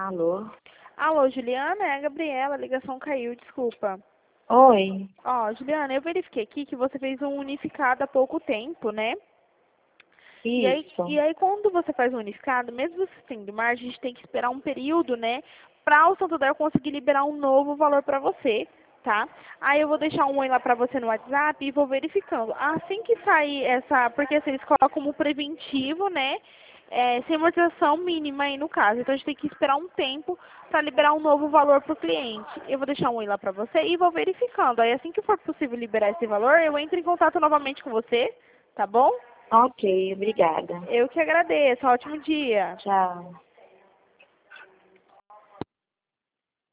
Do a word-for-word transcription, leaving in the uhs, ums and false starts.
Alô? Alô, Juliana? É a Gabriela, a ligação caiu, desculpa. Oi. Ó, Juliana, eu verifiquei aqui que você fez um unificado há pouco tempo, né? E aí, Isso. e aí quando você faz um unificado, mesmo você tendo margem, a gente tem que esperar um período, né? Para o Santander conseguir liberar um novo valor para você, tá? Aí eu vou deixar um oi lá para você no WhatsApp e vou verificando. Assim que sair essa, porque assim, eles colocam como preventivo, né? É, sem amortização mínima aí no caso. Então a gente tem que esperar um tempo para liberar um novo valor para o cliente. Eu vou deixar um oi lá para você e vou verificando. Aí assim que for possível liberar esse valor, eu entro em contato novamente com você, tá bom? Ok, obrigada. Eu que agradeço. Ótimo dia. Tchau.